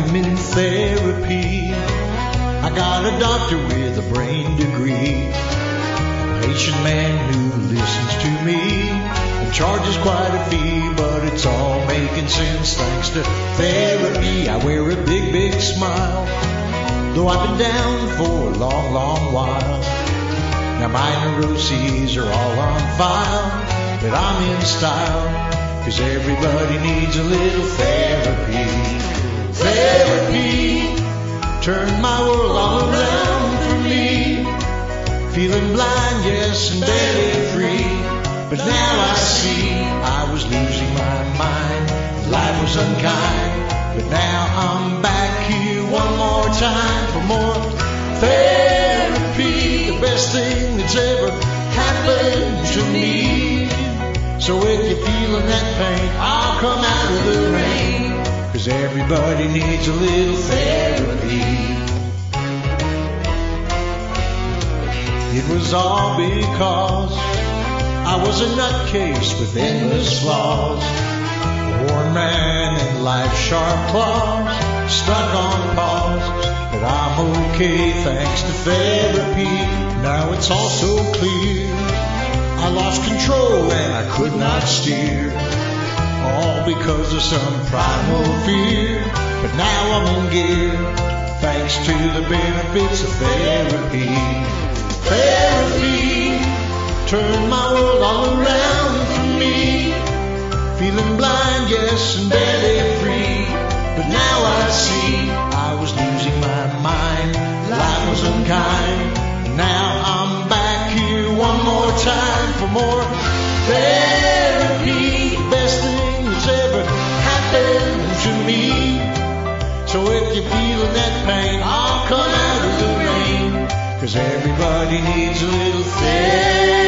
I'm in therapy. I got a doctor with a brain degree, a patient man who listens to me and charges quite a fee, but it's all making sense thanks to therapy. I wear a big, big smile, though I've been down for a long, long while. Now my neuroses are all on file, but I'm in style, 'cause everybody needs a little therapy. Therapy turned my world all around for me. Feeling blind, yes, and barely free, but now I see I was losing my mind. Life was unkind, but now I'm back here one more time for more therapy. The best thing that's ever happened to me. So if you're feeling that pain, I'll come out of the rain, 'cause everybody needs a little therapy. It was all because I was a nutcase with endless flaws, a worn man in life's sharp claws, stuck on pause. But I'm okay thanks to therapy. Now it's all so clear, I lost control and I could not steer, all because of some primal fear. But now I'm in gear, thanks to the benefits of therapy. Therapy turned my world all around for me. Feeling blind, yes, and barely free, but now I see I was losing my mind. Life was unkind. Now I'm back here one more time for more therapy. Best thing that's ever happened to me. So if you're feeling that pain, I'll come out of the rain, 'cause everybody needs a little therapy.